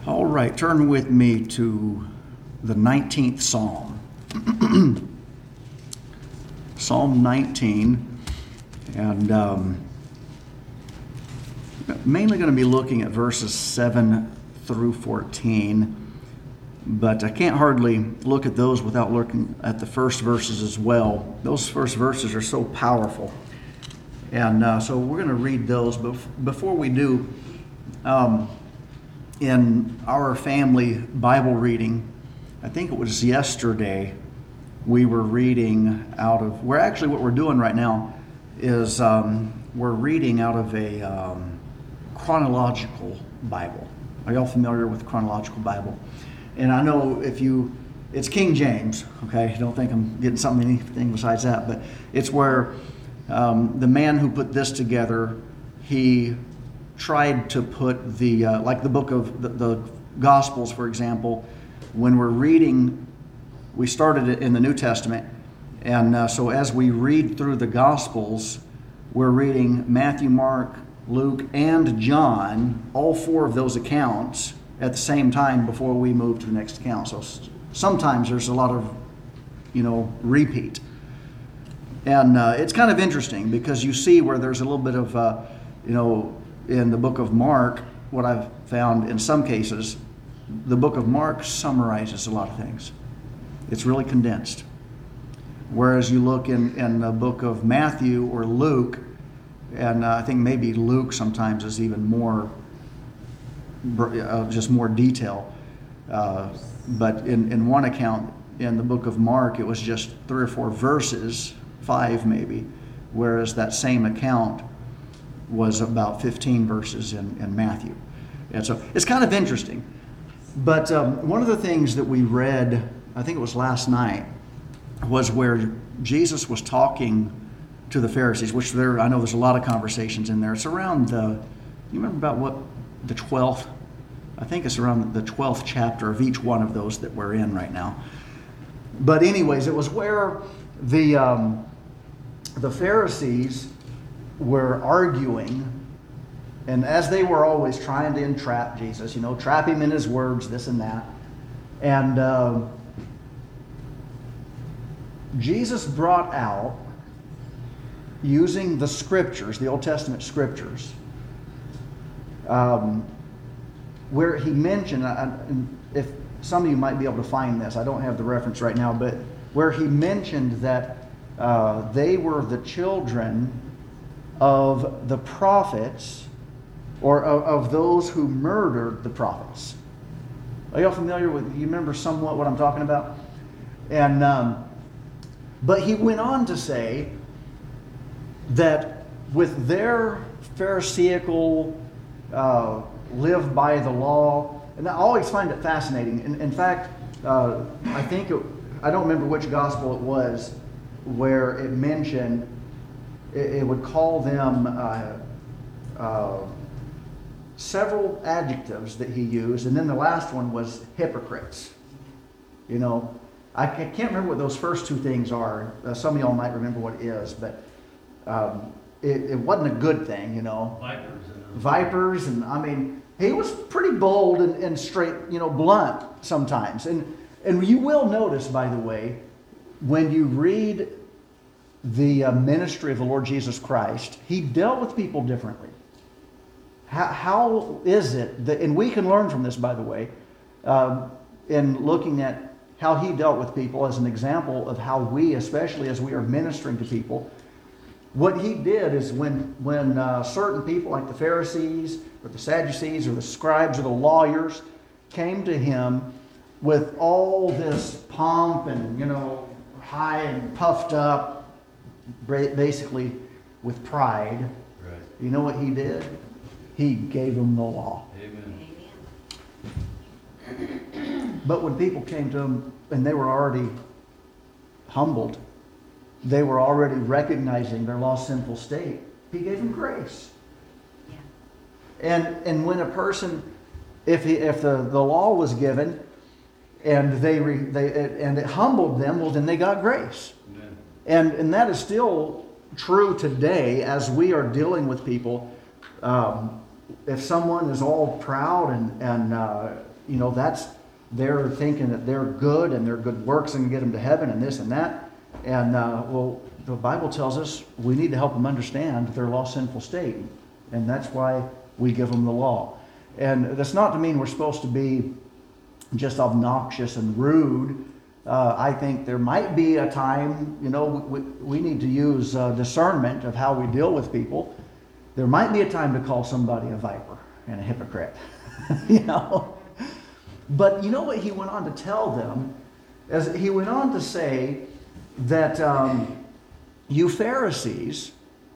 All right, turn with me to the 19th Psalm. Psalm 19, and mainly going to be looking at verses 7 through 14, but I can't hardly look at those without looking at the first verses as well. Those first verses are so powerful, and so we're going to read those, but before we do, in our family Bible reading, I think it was yesterday, we were reading out of, what we're doing right now is we're reading out of a chronological Bible. Are y'all familiar with chronological Bible? And I know it's King James, okay? Don't think I'm getting anything besides that, but it's where the man who put this together, he tried to put like the book of the Gospels, for example. When we're reading, we started it in the New Testament, and so as we read through the Gospels, we're reading Matthew, Mark, Luke, and John, all four of those accounts at the same time before we move to the next account. So sometimes there's a lot of, repeat. And it's kind of interesting because you see where there's a little bit of, in the book of Mark, what I've found in some cases, the book of Mark summarizes a lot of things. It's really condensed. Whereas you look in the book of Matthew or Luke, and I think maybe Luke sometimes is even more, just more detail. But in one account, in the book of Mark, it was just 3 or 4 verses, 5 maybe, whereas that same account was about 15 verses in Matthew. And so it's kind of interesting. But one of the things that we read, I think it was last night, was where Jesus was talking to the Pharisees, which I know there's a lot of conversations in there. It's around you remember about what, the 12th? I think it's around the 12th chapter of each one of those that we're in right now. But anyways, it was where the Pharisees were arguing, and as they were always trying to entrap Jesus, trap him in his words, this and that. And Jesus brought out, using the scriptures, the Old Testament scriptures, where he mentioned, if some of you might be able to find this, I don't have the reference right now, but where he mentioned that they were the children of the prophets, or of those who murdered the prophets. Are y'all familiar with, you remember somewhat what I'm talking about? And but he went on to say that with their Pharisaical live by the law, and I always find it fascinating. In fact, I don't remember which gospel it was where it mentioned, it would call them several adjectives that he used, and then the last one was hypocrites. I can't remember what those first 2 things are. Some of y'all might remember what it is, but it wasn't a good thing, Vipers, and I mean, he was pretty bold and straight, blunt sometimes. And you will notice, by the way, when you read the ministry of the Lord Jesus Christ, he dealt with people differently. How is it that, and we can learn from this, by the way, in looking at how he dealt with people as an example of how we, especially as we are ministering to people, what he did is when certain people like the Pharisees or the Sadducees or the scribes or the lawyers came to him with all this pomp and, high and puffed up, basically with pride, right. You know what he did? He gave them the law. Amen. But when people came to him and they were already humbled, they were already recognizing their lost sinful state, he gave them grace. Yeah. And when a person, if the law was given and and it humbled them, well, then they got grace. Yeah. And that is still true today as we are dealing with people. If someone is all proud and they're thinking that they're good and their good works and get them to heaven and this and that. And the Bible tells us we need to help them understand their lost, sinful state. And that's why we give them the law. And that's not to mean we're supposed to be just obnoxious and rude. I think there might be a time, we need to use discernment of how we deal with people. There might be a time to call somebody a viper and a hypocrite, But you know what he went on to tell them? As he went on to say that you Pharisees,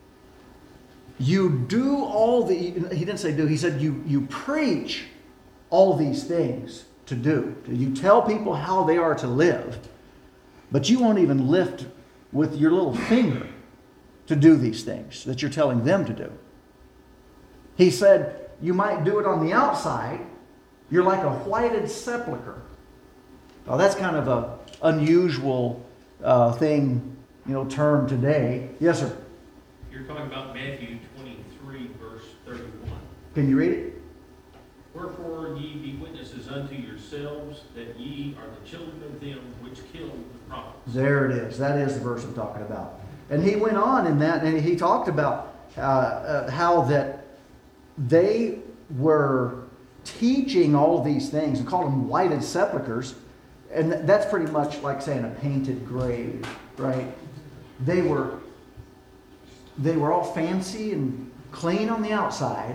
you do all the, he didn't say do, he said you preach all these things to do. You tell people how they are to live, but you won't even lift with your little finger to do these things that you're telling them to do. He said you might do it on the outside. You're like a whited sepulcher. Well, that's kind of a unusual thing, term today. Yes, sir. You're talking about Matthew 23, verse 31. Can you read it? Wherefore ye be witnesses unto yourselves that ye are the children of them which killed the prophets. There it is. That is the verse I'm talking about. And he went on in that, and he talked about how that they were teaching all these things and called them whited sepulchers. And that's pretty much like saying a painted grave, right? They were all fancy and clean on the outside,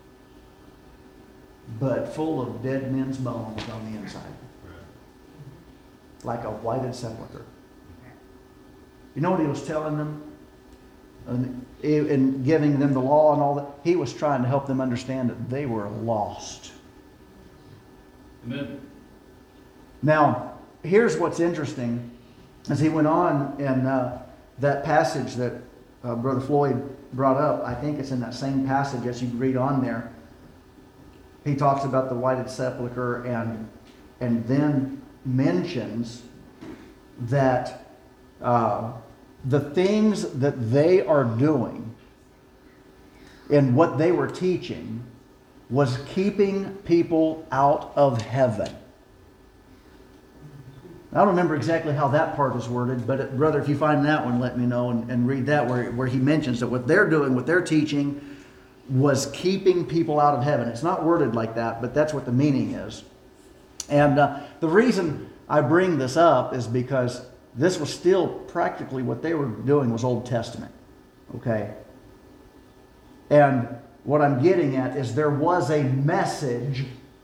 but full of dead men's bones on the inside. Like a whited sepulcher. You know what he was telling them? And giving them the law and all that? He was trying to help them understand that they were lost. Amen. Now, here's what's interesting. As he went on in that passage that Brother Floyd brought up, I think it's in that same passage as you read on there. He talks about the whited sepulcher and then mentions that the things that they are doing and what they were teaching was keeping people out of heaven. I don't remember exactly how that part is worded, but brother, if you find that one, let me know and read that where he mentions that what they're doing, what they're teaching was keeping people out of heaven. It's not worded like that, but that's what the meaning is. And the reason I bring this up is because this was still practically what they were doing was Old Testament. Okay? And what I'm getting at is there was a message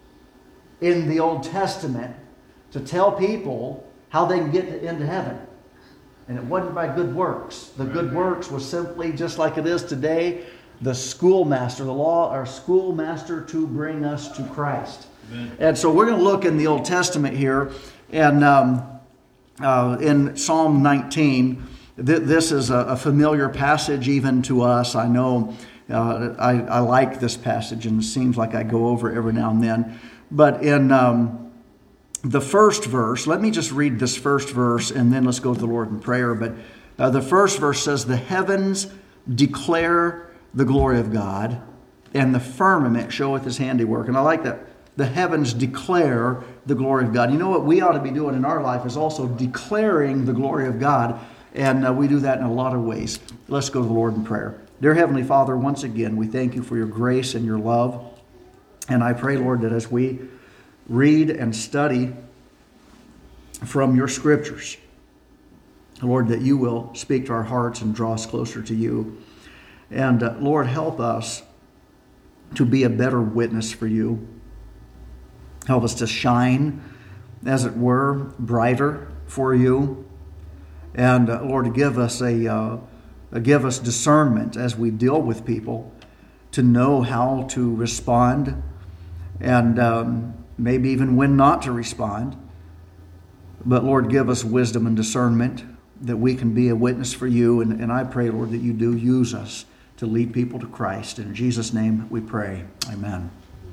in the Old Testament to tell people how they can get into heaven. And it wasn't by good works. The good works was simply just like it is today, the schoolmaster, the law, our schoolmaster to bring us to Christ. Amen. And so we're going to look in the Old Testament here, and in Psalm 19, this is a familiar passage even to us. I know I like this passage, and it seems like I go over it every now and then. But in the first verse, let me just read this first verse, and then let's go to the Lord in prayer. But the first verse says, "The heavens declare the glory of God, and the firmament showeth his handiwork." And I like that. The heavens declare the glory of God. You know what we ought to be doing in our life is also declaring the glory of God. And we do that in a lot of ways. Let's go to the Lord in prayer. Dear Heavenly Father, once again, we thank you for your grace and your love. And I pray, Lord, that as we read and study from your scriptures, Lord, that you will speak to our hearts and draw us closer to you. And Lord, help us to be a better witness for you. Help us to shine, as it were, brighter for you. And Lord, give us discernment as we deal with people to know how to respond, and maybe even when not to respond. But Lord, give us wisdom and discernment that we can be a witness for you. And I pray, Lord, that you do use us to lead people to Christ. In Jesus' name we pray. Amen.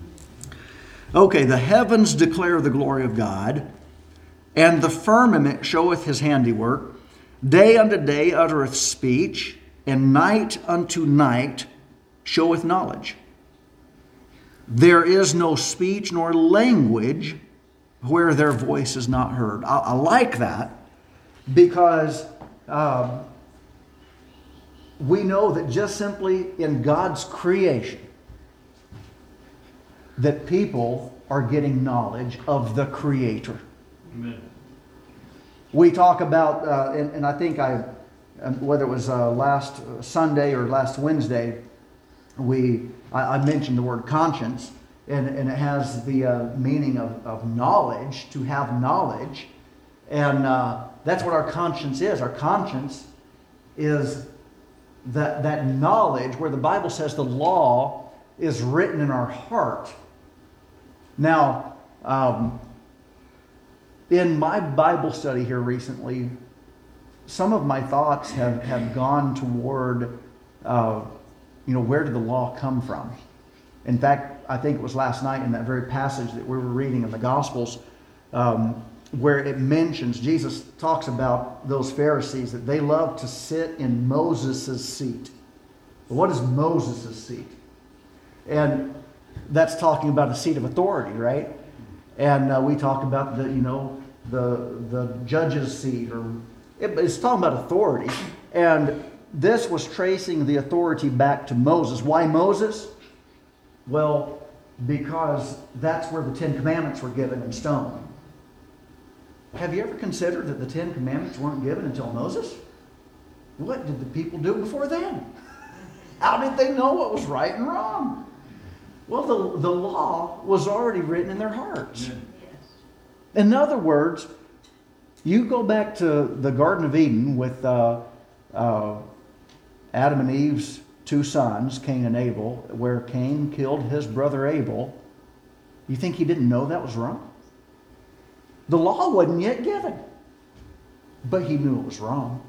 Okay, the heavens declare the glory of God, and the firmament showeth his handiwork. Day unto day uttereth speech, and night unto night showeth knowledge. There is no speech nor language where their voice is not heard. I like that because we know that just simply in God's creation that people are getting knowledge of the Creator. Amen. We talk about, and I think whether it was last Sunday or last Wednesday, I mentioned the word conscience, and it has the meaning of knowledge, to have knowledge. And that's what our conscience is. Our conscience is that knowledge where the Bible says the law is written in our heart. Now, in my Bible study here recently, some of my thoughts have gone toward, where did the law come from? In fact, I think it was last night in that very passage that we were reading in the Gospels, where it mentions, Jesus talks about those Pharisees, that they love to sit in Moses' seat. What is Moses' seat? And that's talking about a seat of authority, right? And we talk about the judge's seat, or it's talking about authority. And this was tracing the authority back to Moses. Why Moses? Well, because that's where the Ten Commandments were given in stone. Have you ever considered that the Ten Commandments weren't given until Moses? What did the people do before then? How did they know what was right and wrong? Well, the law was already written in their hearts. Yeah. In other words, you go back to the Garden of Eden with Adam and Eve's two sons, Cain and Abel, where Cain killed his brother Abel. You think he didn't know that was wrong? The law wasn't yet given, but he knew it was wrong.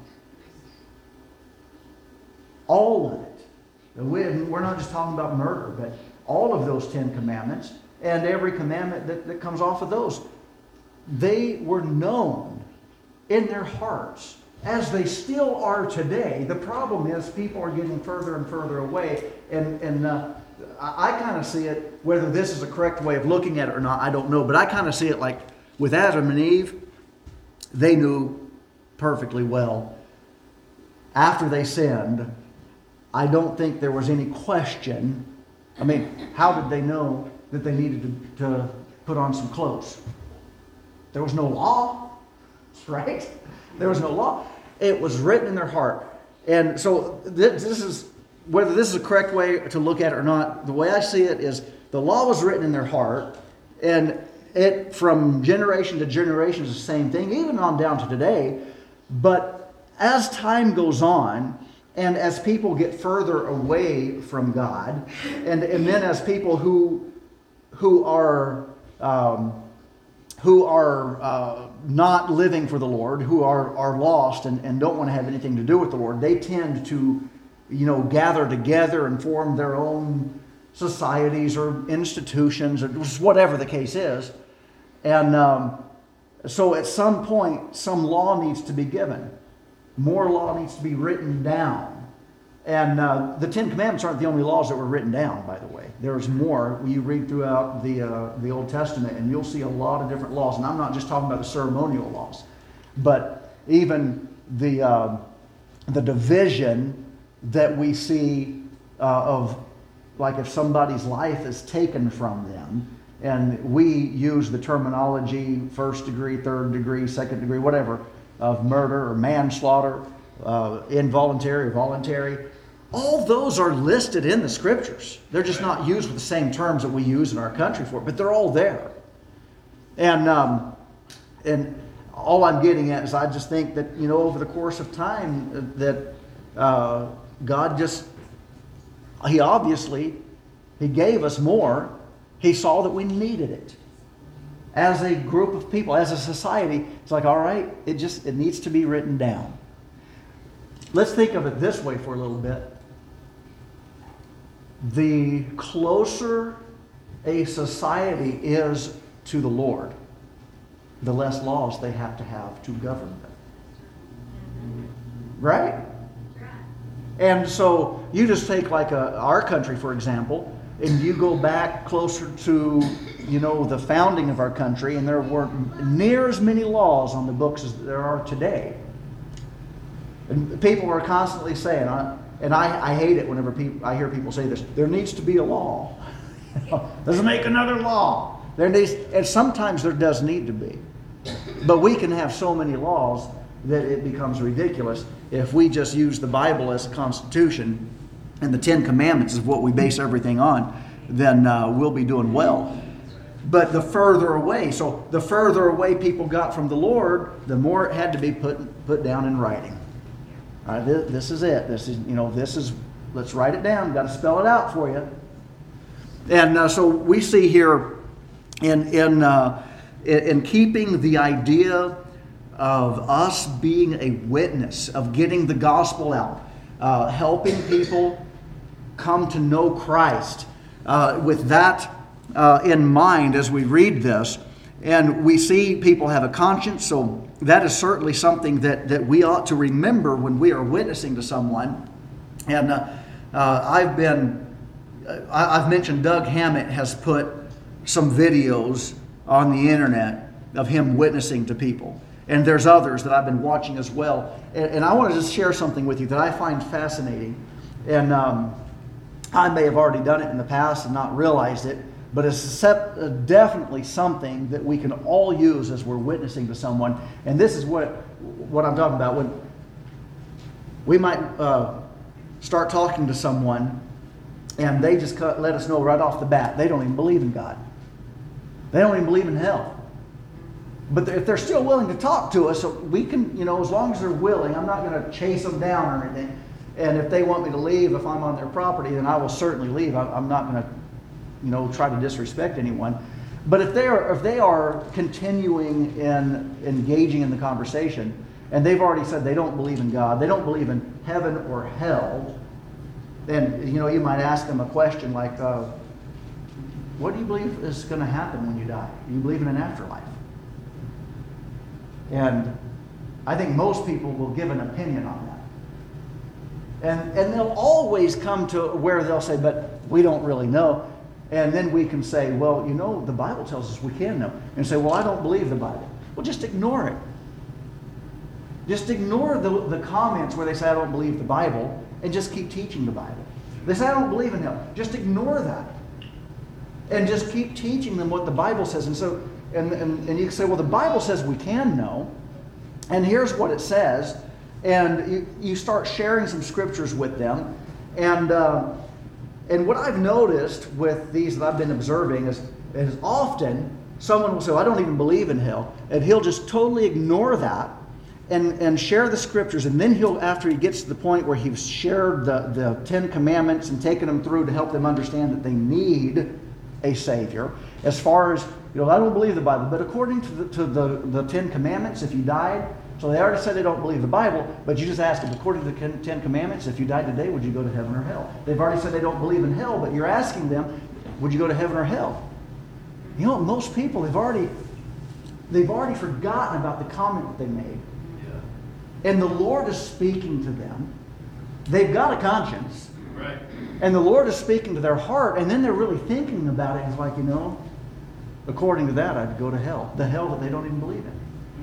All of it. We're not just talking about murder, but all of those 10 commandments and every commandment that comes off of those, they were known in their hearts, as they still are today. The problem is people are getting further and further away, and I kind of see it, whether this is a correct way of looking at it or not, I don't know, but I kind of see it like with Adam and Eve. They knew perfectly well after they sinned. I don't think there was any question. I mean, how did they know that they needed to put on some clothes? There was no law, right? There was no law. It was written in their heart. And so this is, whether this is a correct way to look at it or not, the way I see it is the law was written in their heart, and it from generation to generation is the same thing, even on down to today. But as time goes on, and as people get further away from God, and then as people who are not living for the Lord, who are lost and don't want to have anything to do with the Lord, they tend to, gather together and form their own societies or institutions or whatever the case is. And so at some point, some law needs to be given. More law needs to be written down. And the Ten Commandments aren't the only laws that were written down, by the way. There's more. You read throughout the Old Testament, and you'll see a lot of different laws. And I'm not just talking about the ceremonial laws, but even the division that we see of, like, if somebody's life is taken from them, and we use the terminology first degree, third degree, second degree, whatever, of murder or manslaughter, involuntary or voluntary. All those are listed in the Scriptures. They're just not used with the same terms that we use in our country for it, but they're all there. And all I'm getting at is I just think that, over the course of time that God just, He gave us more. He saw that we needed it. As a group of people, as a society, it's like, all right, it needs to be written down. Let's think of it this way for a little bit. The closer a society is to the Lord, the less laws they have to govern them. Right? And so you just take like our country, for example. and you go back closer to, the founding of our country, and there weren't near as many laws on the books as there are today. And people are constantly saying, and I hate it whenever I hear people say this, there needs to be a law. Let's make another law. And sometimes there does need to be. But we can have so many laws that it becomes ridiculous if we just use the Bible as a constitution and the Ten Commandments is what we base everything on, then we'll be doing well. But the further away people got from the Lord, the more it had to be put down in writing. All right, this is it. Let's write it down. We've got to spell it out for you. And so we see here in keeping the idea of us being a witness, of getting the gospel out, helping people come to know Christ, with that in mind as we read this. And we see people have a conscience, so that is certainly something that we ought to remember when we are witnessing to someone. And I've mentioned Doug Hammett has put some videos on the internet of him witnessing to people. And there's others that I've been watching as well. And I want to just share something with you that I find fascinating. And I may have already done it in the past and not realized it, but it's definitely something that we can all use as we're witnessing to someone. And this is what I'm talking about. When we might start talking to someone and they just let us know right off the bat they don't even believe in God. They don't even believe in hell. But if they're still willing to talk to us, we can, as long as they're willing, I'm not going to chase them down or anything. And if they want me to leave, if I'm on their property, then I will certainly leave. I'm not going to, try to disrespect anyone. But if they are continuing in engaging in the conversation, and they've already said they don't believe in God, they don't believe in heaven or hell, then you might ask them a question like, what do you believe is going to happen when you die? Do you believe in an afterlife? And I think most people will give an opinion on that. And they'll always come to where they'll say, but we don't really know. And then we can say, well, the Bible tells us we can know. And say, well, I don't believe the Bible. Well, just ignore it. Just ignore the comments where they say, I don't believe the Bible, and just keep teaching the Bible. They say, I don't believe in hell. Just ignore that. And just keep teaching them what the Bible says. And so, and you can say, well, the Bible says we can know. And here's what it says. And you start sharing some scriptures with them. And what I've noticed with these that I've been observing is often someone will say, I don't even believe in hell. And he'll just totally ignore that and share the scriptures. And then after he gets to the point where he's shared the Ten Commandments and taken them through to help them understand that they need a Savior. As far as, I don't believe the Bible, but according to the Ten Commandments, if you died, so they already said they don't believe the Bible, but you just ask them, according to the Ten Commandments, if you died today, would you go to heaven or hell? They've already said they don't believe in hell, but you're asking them, would you go to heaven or hell? Most people, they've already forgotten about the comment that they made. Yeah. And the Lord is speaking to them. They've got a conscience. Right. And the Lord is speaking to their heart, and then they're really thinking about it. It's like, according to that, I'd go to hell. The hell that they don't even believe in.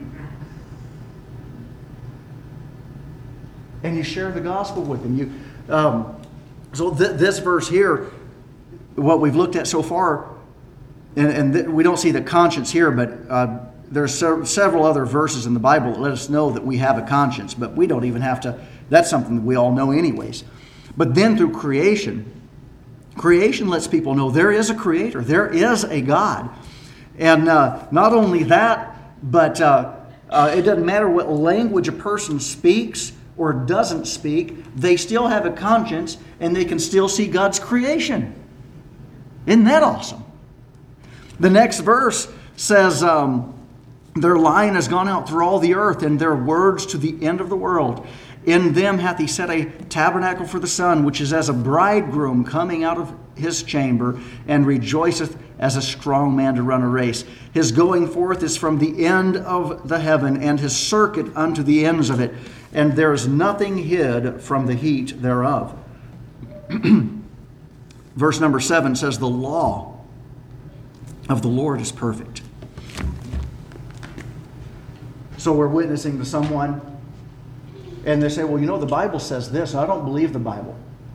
And you share the gospel with them. So this verse here, what we've looked at so far, and we don't see the conscience here, but there's several other verses in the Bible that let us know that we have a conscience, but we don't even have to. That's something that we all know anyways. But then through creation lets people know there is a creator, there is a God. And not only that, but it doesn't matter what language a person speaks or doesn't speak, they still have a conscience and they can still see God's creation. Isn't that awesome? The next verse says, their line has gone out through all the earth, and their words to the end of the world. In them hath he set a tabernacle for the sun, which is as a bridegroom coming out of his chamber, and rejoiceth as a strong man to run a race. His going forth is from the end of the heaven, and his circuit unto the ends of it. And there is nothing hid from the heat thereof. Verse number 7 says, the law of the Lord is perfect. So we're witnessing to someone, and they say, well, the Bible says this. I don't believe the Bible.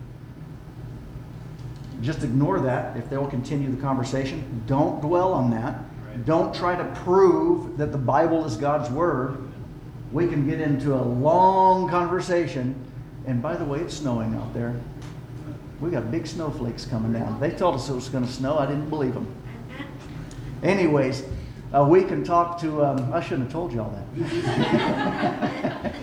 Just ignore that if they'll continue the conversation. Don't dwell on that. Right. Don't try to prove that the Bible is God's Word. We can get into a long conversation. And by the way, it's snowing out there. We got big snowflakes coming down. They told us it was going to snow. I didn't believe them. Anyways, we can talk to... I shouldn't have told you all that.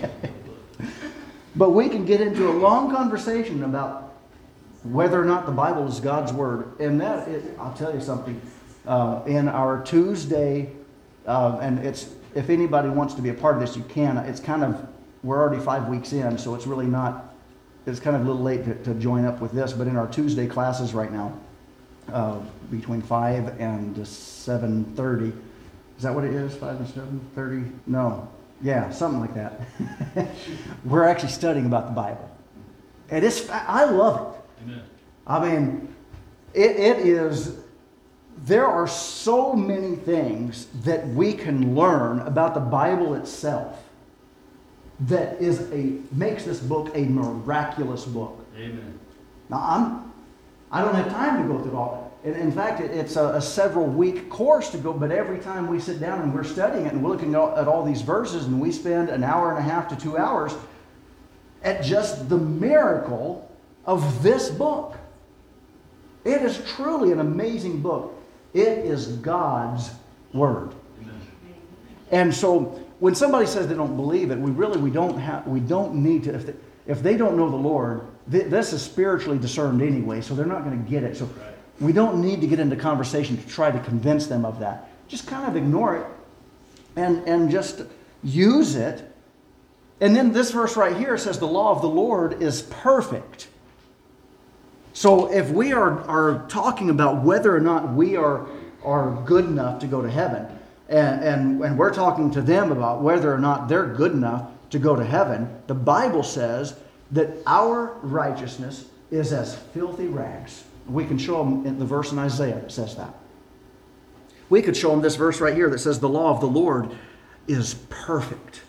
But we can get into a long conversation about whether or not the Bible is God's Word. And I'll tell you something. In our Tuesday, and if anybody wants to be a part of this, you can. We're already 5 weeks in, so it's really not... It's kind of a little late to join up with this, but in our Tuesday classes right now, between 5 and 7:30, is that what it is? 5 and 7:30? No. Yeah, something like that. We're actually studying about the Bible. And I love it. Amen. I mean, it is... There are so many things that we can learn about the Bible itself that makes this book a miraculous book. Amen. Now, I don't have time to go through all that. In fact, it's a several week course to go, but every time we sit down and we're studying it and we're looking at all these verses, and we spend an hour and a half to 2 hours at just the miracle of this book. It is truly an amazing book. It is God's Word. Amen. And so when somebody says they don't believe it, we don't need to. If they don't know the Lord, this is spiritually discerned anyway, so they're not going to get it. So right. We don't need to get into conversation to try to convince them of that. Just kind of ignore it and just use it. And then this verse right here says the law of the Lord is perfect. So if we are talking about whether or not we are good enough to go to heaven, and we're talking to them about whether or not they're good enough to go to heaven, the Bible says that our righteousness is as filthy rags. We can show them in the verse in Isaiah that says that. We could show them this verse right here that says the law of the Lord is perfect.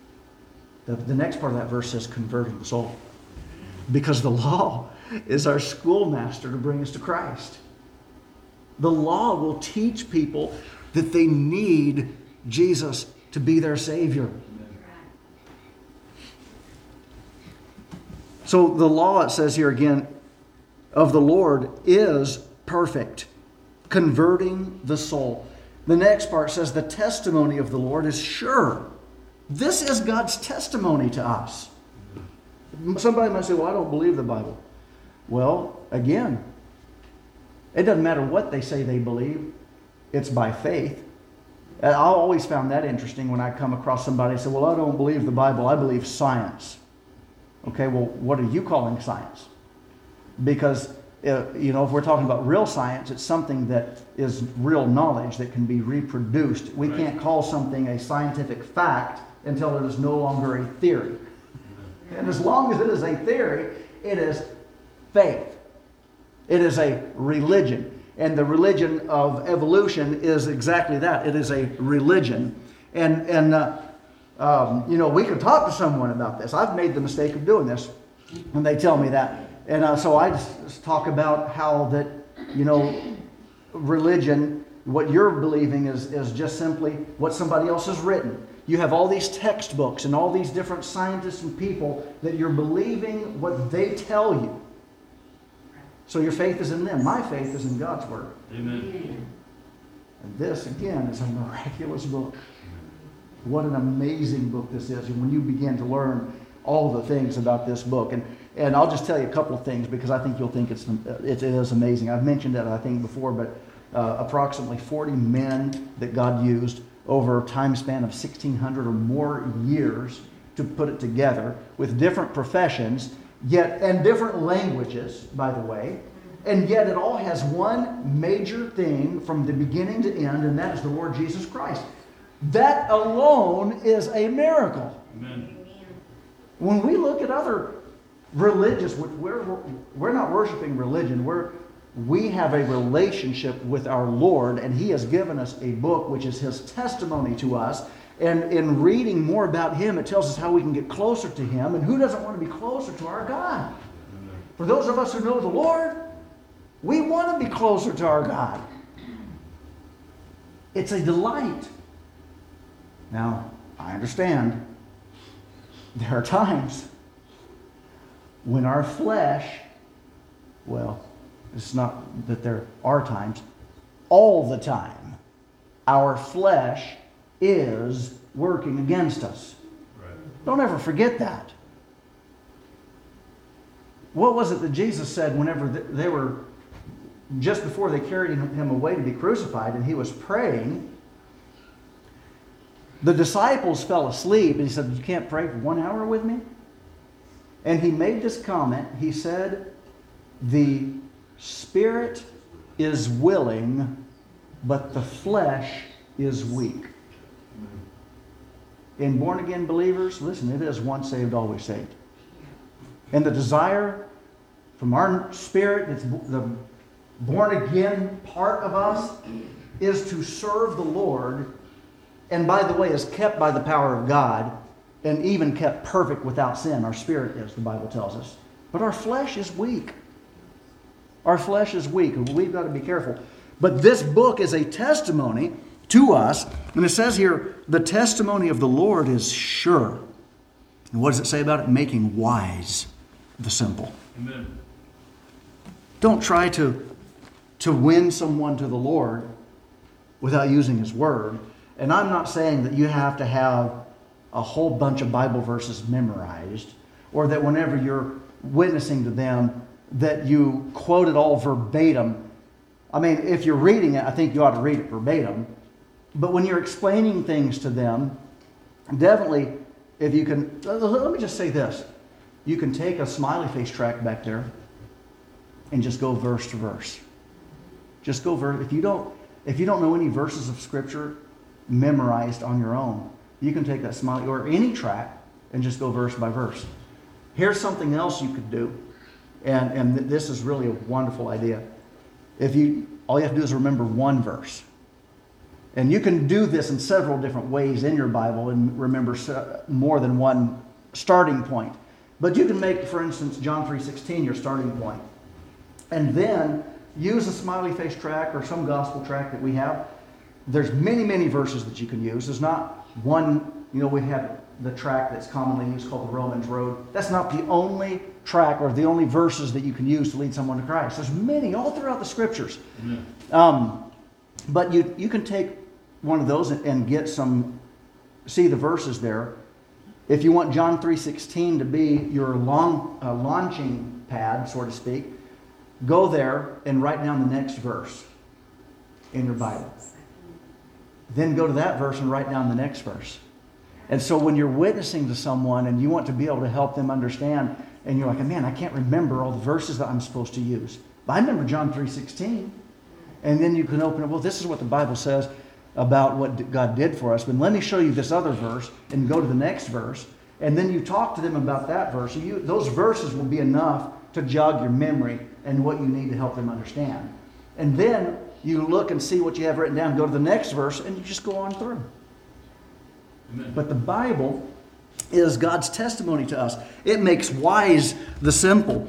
The next part of that verse says converting the soul. Because the law is our schoolmaster to bring us to Christ. The law will teach people that they need Jesus to be their Savior. So the law, it says here again, of the Lord is perfect, converting the soul. The next part says the testimony of the Lord is sure. This is God's testimony to us. Somebody might say, well, I don't believe the Bible. Well, again, it doesn't matter what they say they believe. It's by faith. I always found that interesting when I come across somebody and say, well, I don't believe the Bible. I believe science. Okay, well, what are you calling science? Because, if we're talking about real science, it's something that is real knowledge that can be reproduced. We can't call something a scientific fact until it is no longer a theory. And as long as it is a theory, it is faith. It is a religion. And the religion of evolution is exactly that. It is a religion. And we could talk to someone about this. I've made the mistake of doing this when they tell me that. And so I just talk about how that, religion, what you're believing is just simply what somebody else has written. You have all these textbooks and all these different scientists and people that you're believing what they tell you. So your faith is in them. My faith is in God's Word. Amen. And this, again, is a miraculous book. What an amazing book this is. And when you begin to learn all the things about this book. And I'll just tell you a couple of things because I think you'll think it is amazing. I've mentioned it, I think, before, but approximately 40 men that God used over a time span of 1,600 or more years to put it together with different professions, and different languages, by the way. And yet it all has one major thing from the beginning to end, and that is the Lord Jesus Christ. That alone is a miracle. Amen. When we look at other religious, we're not worshiping religion. we have a relationship with our Lord, and He has given us a book which is His testimony to us. And in reading more about Him, it tells us how we can get closer to Him. And who doesn't want to be closer to our God? For those of us who know the Lord, we want to be closer to our God. It's a delight. Now, I understand there are times when our flesh, well, it's not that there are times, all the time, our flesh is working against us. Right. Don't ever forget that. What was it that Jesus said whenever they were, just before they carried Him away to be crucified, and He was praying? The disciples fell asleep, and He said, "You can't pray for 1 hour with me?" And He made this comment. He said, "The spirit is willing, but the flesh is weak." In born-again believers, listen, it is once saved, always saved. And the desire from our spirit, it's the born-again part of us, is to serve the Lord, and by the way, is kept by the power of God, and even kept perfect without sin. Our spirit is, the Bible tells us. But our flesh is weak. Our flesh is weak, and we've got to be careful. But this book is a testimony to us, and it says here, the testimony of the Lord is sure. And what does it say about it? Making wise the simple. Amen. Don't try to win someone to the Lord without using His Word. And I'm not saying that you have to have a whole bunch of Bible verses memorized, or that whenever you're witnessing to them that you quote it all verbatim. I mean, if you're reading it, I think you ought to read it verbatim. But when you're explaining things to them, definitely, if you can, let me just say this. You can take a smiley face tract back there and just go verse to verse. Just go verse. If you don't know any verses of Scripture memorized on your own, you can take that smiley or any tract and just go verse by verse. Here's something else you could do, and this is really a wonderful idea. All you have to do is remember one verse. And you can do this in several different ways in your Bible and remember more than one starting point. But you can make, for instance, John 3:16 your starting point. And then use a smiley face tract or some gospel tract that we have. There's many, many verses that you can use. There's not one, we have the tract that's commonly used called the Romans Road. That's not the only tract or the only verses that you can use to lead someone to Christ. There's many all throughout the Scriptures. But you can take one of those and get see the verses there. If you want John 3:16 to be your launching pad, so to speak, go there and write down the next verse in your Bible. Then go to that verse and write down the next verse. And so when you're witnessing to someone and you want to be able to help them understand, and you're like, man, I can't remember all the verses that I'm supposed to use. But I remember John 3:16. And then you can open it. Well, this is what the Bible says about what God did for us. But let me show you this other verse and go to the next verse. And then you talk to them about that verse. Those verses will be enough to jog your memory and what you need to help them understand. And then you look and see what you have written down. Go to the next verse and you just go on through. Amen. But the Bible is God's testimony to us. It makes wise the simple.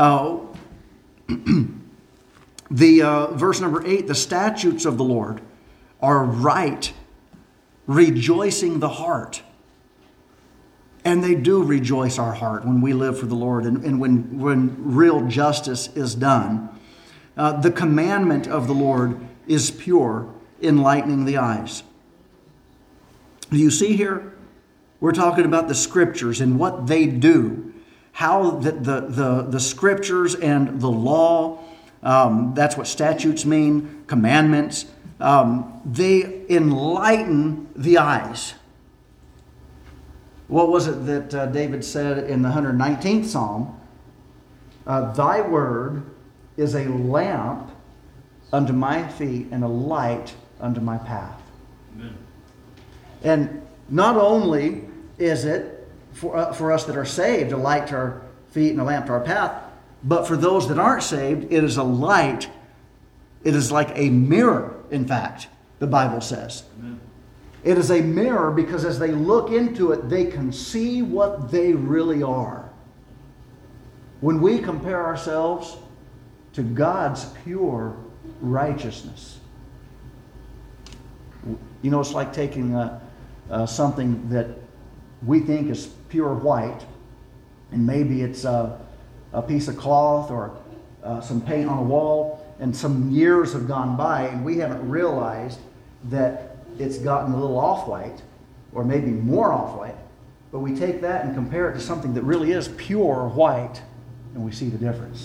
Verse number 8, the statutes of the Lord are right, rejoicing the heart. And they do rejoice our heart when we live for the Lord and when real justice is done. The commandment of the Lord is pure, enlightening the eyes. Do you see here? We're talking about the Scriptures and what they do. How the Scriptures and the law, that's what statutes mean, commandments, they enlighten the eyes. What was it that David said in the 119th Psalm? Thy word is a lamp unto my feet and a light unto my path. Amen. And not only is it for us that are saved a light to our feet and a lamp to our path, But for those that aren't saved, it is a light. It is like a mirror, in fact, the Bible says. Amen. It is a mirror because as they look into it, they can see what they really are. When we compare ourselves to God's pure righteousness, you know, it's like taking something that we think is pure white, and maybe it's a piece of cloth or some paint on a wall, and some years have gone by, and we haven't realized that it's gotten a little off-white, or maybe more off-white, but we take that and compare it to something that really is pure white, and we see the difference.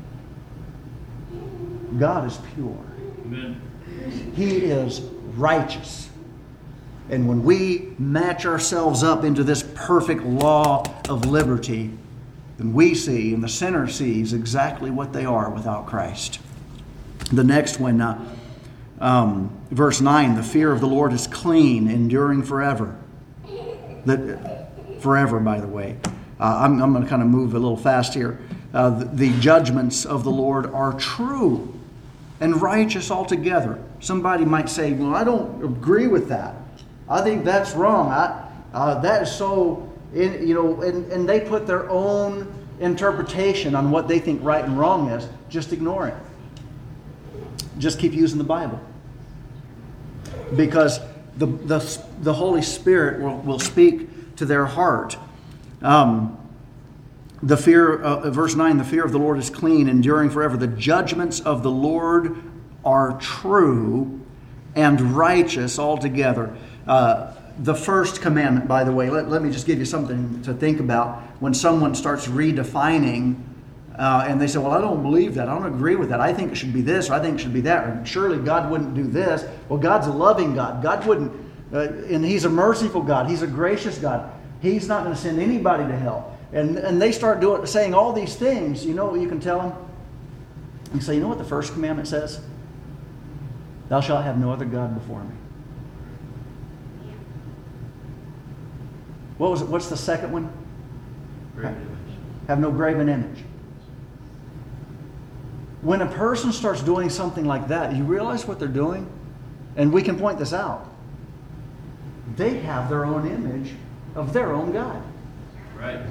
God is pure. Amen. He is righteous. And when we match ourselves up into this perfect law of liberty, then we see, and the sinner sees, exactly what they are without Christ. The next one, verse 9, the fear of the Lord is clean, enduring forever. Forever, by the way. I'm going to kind of move a little fast here. The judgments of the Lord are true and righteous altogether. Somebody might say, well, I don't agree with that. I think that's wrong. That is so, and they put their own interpretation on what they think right and wrong is. Just ignore it. Just keep using the Bible. Because the Holy Spirit will speak to their heart. The fear, verse 9, the fear of the Lord is clean, enduring forever. The judgments of the Lord are true and righteous altogether. The first commandment, by the way, let me just give you something to think about. When someone starts redefining and they say, well, I don't believe that. I don't agree with that. I think it should be this, or I think it should be that. Or surely God wouldn't do this. Well, God's a loving God. God wouldn't, and He's a merciful God. He's a gracious God. He's not going to send anybody to hell. And they start saying all these things. You know what you can tell them? You say, you know what the first commandment says? Thou shalt have no other God before me. What was it? What's the second one? Have no graven image. When a person starts doing something like that, you realize what they're doing? And we can point this out. They have their own image of their own God. Right.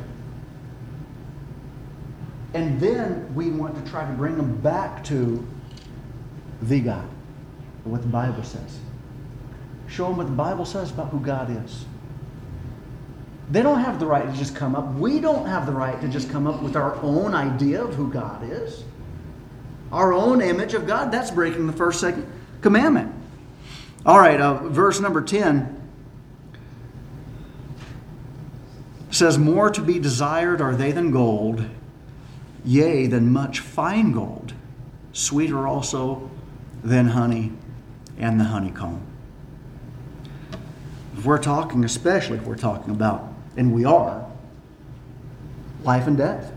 And then we want to try to bring them back to the God, what the Bible says. Show them what the Bible says about who God is. They don't have the right to just come up. We don't have the right to just come up with our own idea of who God is. Our own image of God. That's breaking the second commandment. All right, verse number 10 says, more to be desired are they than gold, yea, than much fine gold, sweeter also than honey and the honeycomb. If we're talking, especially if we're talking about, and we are, life and death.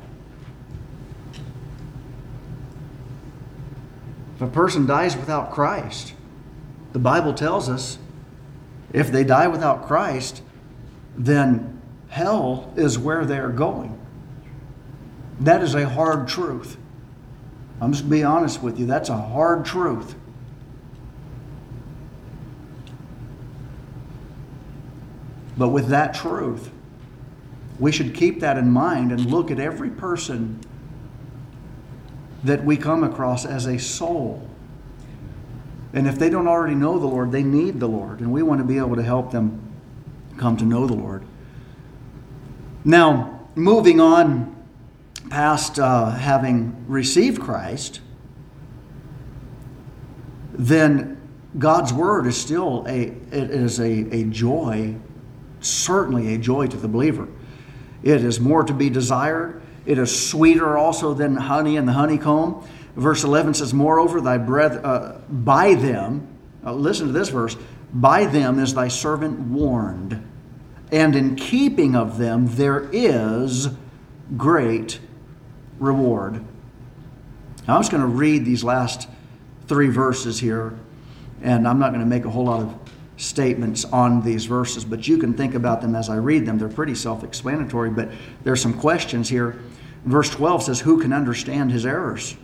If a person dies without Christ, the Bible tells us, if they die without Christ, then hell is where they're going. That is a hard truth. I'm just going to be honest with you. That's a hard truth. But with that truth, we should keep that in mind and look at every person that we come across as a soul. And if they don't already know the Lord, they need the Lord. And we want to be able to help them come to know the Lord. Now, moving on past having received Christ, then God's Word is still a joy, certainly a joy to the believer. It is more to be desired. It is sweeter also than honey and the honeycomb. Verse 11 says, moreover, thy breath, by them, listen to this verse, by them is thy servant warned, and in keeping of them there is great reward. Now, I'm just going to read these last 3 verses here, and I'm not going to make a whole lot of statements on these verses, but you can think about them as I read them. They're pretty self-explanatory, but there's some questions here. Verse 12 says, who can understand his errors?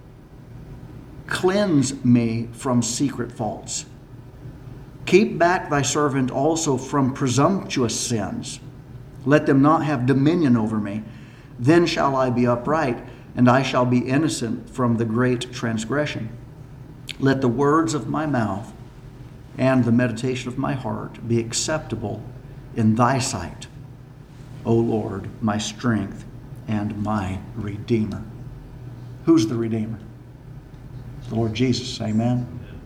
Cleanse me from secret faults. Keep back thy servant also from presumptuous sins. Let them not have dominion over me. Then shall I be upright, and I shall be innocent from the great transgression. Let the words of my mouth and the meditation of my heart be acceptable in thy sight, O Lord, my strength and my Redeemer. Who's the Redeemer? The Lord Jesus, amen?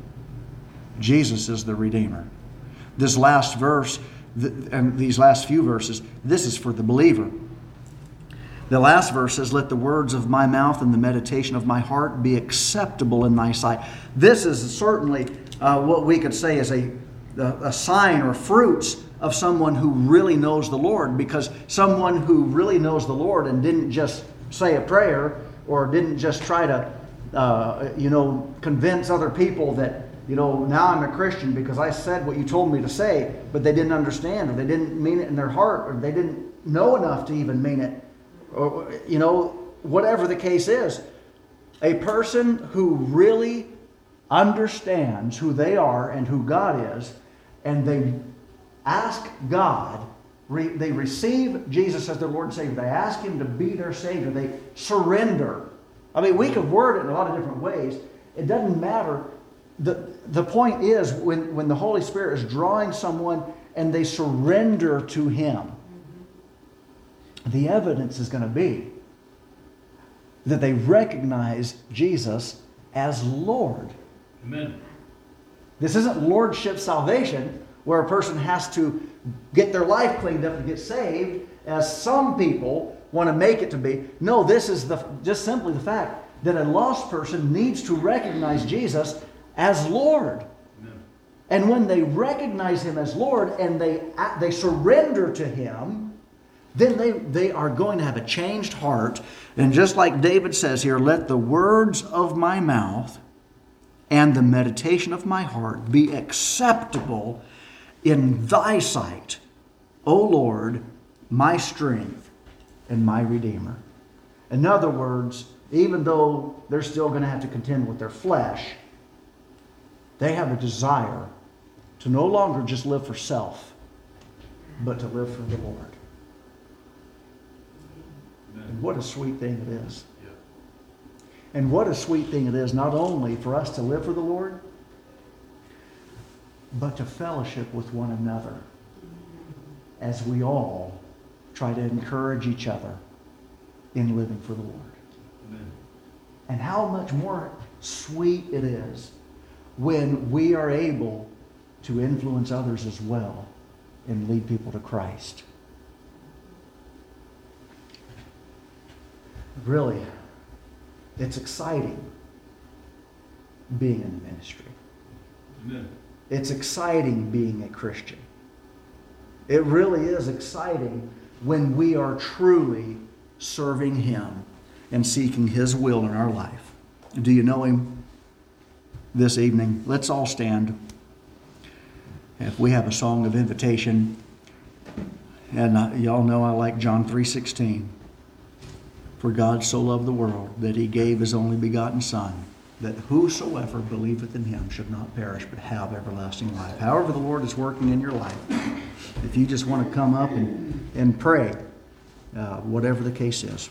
Jesus is the Redeemer. This last verse, and these last few verses, this is for the believer. The last verse says, let the words of my mouth and the meditation of my heart be acceptable in thy sight. This is certainly what we could say is a sign or fruits of someone who really knows the Lord, because someone who really knows the Lord and didn't just say a prayer or didn't just try to convince other people that, now I'm a Christian because I said what you told me to say, but they didn't understand, or they didn't mean it in their heart, or they didn't know enough to even mean it, or, whatever the case is. A person who really understands who they are and who God is, and they ask God, they receive Jesus as their Lord and Savior, they ask Him to be their Savior, they surrender. I mean, we could word it in a lot of different ways. It doesn't matter. The point is, when the Holy Spirit is drawing someone and they surrender to Him, the evidence is going to be that they recognize Jesus as Lord. Amen. This isn't lordship salvation, where a person has to get their life cleaned up to get saved, as some people want to make it to be. No, this is just simply the fact that a lost person needs to recognize Jesus as Lord. Amen. And when they recognize Him as Lord and they surrender to Him, then they are going to have a changed heart. And just like David says here, let the words of my mouth and the meditation of my heart be acceptable in thy sight, O Lord, my strength and my Redeemer. In other words, even though they're still going to have to contend with their flesh, they have a desire to no longer just live for self, but to live for the Lord. Amen. And what a sweet thing it is. Yeah. And what a sweet thing it is not only for us to live for the Lord, but to fellowship with one another as we all try to encourage each other in living for the Lord. Amen. And how much more sweet it is when we are able to influence others as well and lead people to Christ. Really, it's exciting being in the ministry. Amen. It's exciting being a Christian. It really is exciting when we are truly serving Him and seeking His will in our life. Do you know Him this evening? Let's all stand. If we have a song of invitation, and y'all know I like John 3:16. For God so loved the world that He gave His only begotten Son, that whosoever believeth in Him should not perish but have everlasting life. However the Lord is working in your life, if you just want to come up and pray, whatever the case is.